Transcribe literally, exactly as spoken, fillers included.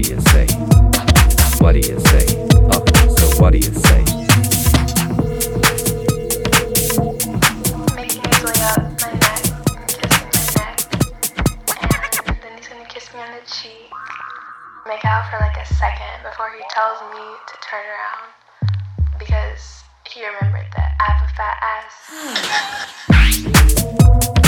do you say? What do you say? Oh, so what do you say? Making his way up my neck, kissing my neck, and then he's gonna kiss me on the cheek. Make out for like a second before he tells me to turn around because he remembered that I have a fat ass.